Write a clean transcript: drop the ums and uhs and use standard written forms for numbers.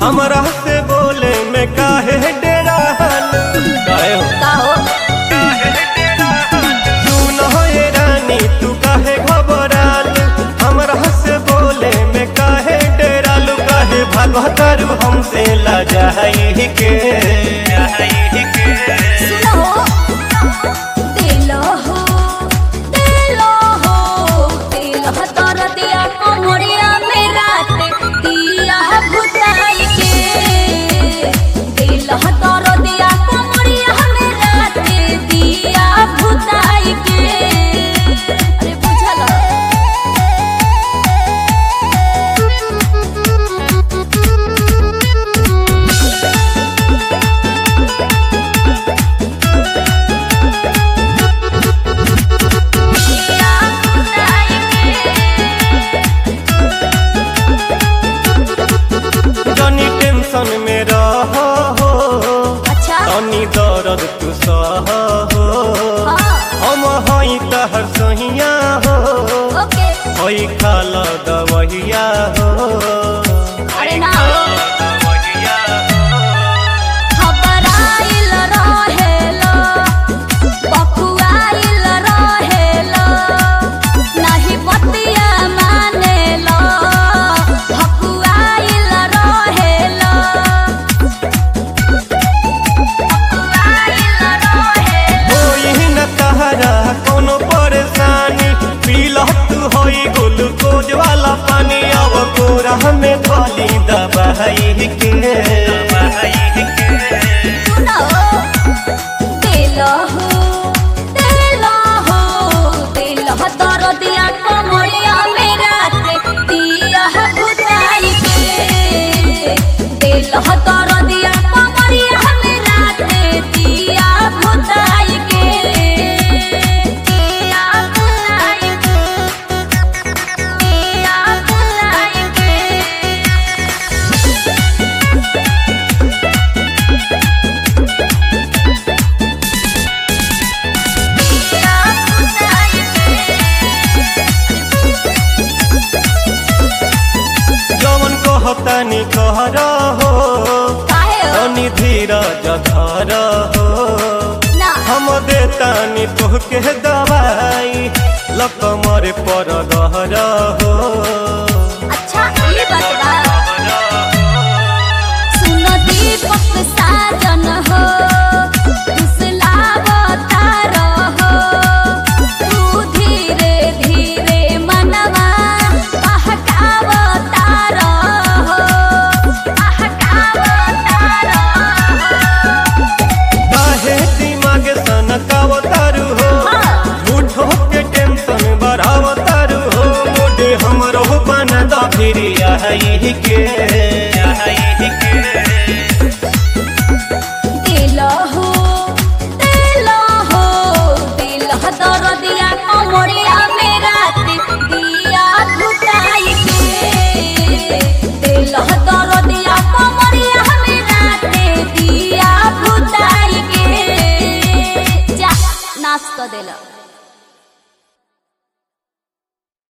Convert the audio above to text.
हमरा से बोले में काहे डेरा काहे हो तू न होए रानी तू काहे घबराल हमरा से बोले में काहे डेरा काहे भागतारू हमसे लजाई के में रहो हो अच्छा तनी दर्द तू सह हो हम हई तहर सहिया हो हई खाला दवहिया हो अरे ना खबराइल रहेला बकुआइल रहेला नहीं बतिया मानेला भकुआइल रहेला कोनो परेशानी पीला तू होई ग्लूकोज वाला पानी अब कोरा में धोली दबाई के दिया कमरिया मेरा दिया बुताई के दिल तर दिया कमरिया मेरा दिया बुताई के तनी कहर हो तनी धीरज धर हो हम देतानी तोहके दवाई लकमर पर गहर हो अच्छा ये बता सुन दीपक साजन हो धीरे धीरे मनवा नकावतारू हो झूठो के टेंशन बढ़ावतारू हो मोटे हमरो बना दा फिर यही के दिल तर दिया कमरिया मेरा दिया भुताई के दिल तर दिया कमरिया मेरा दिया भुताई के जा नाच तो दिल।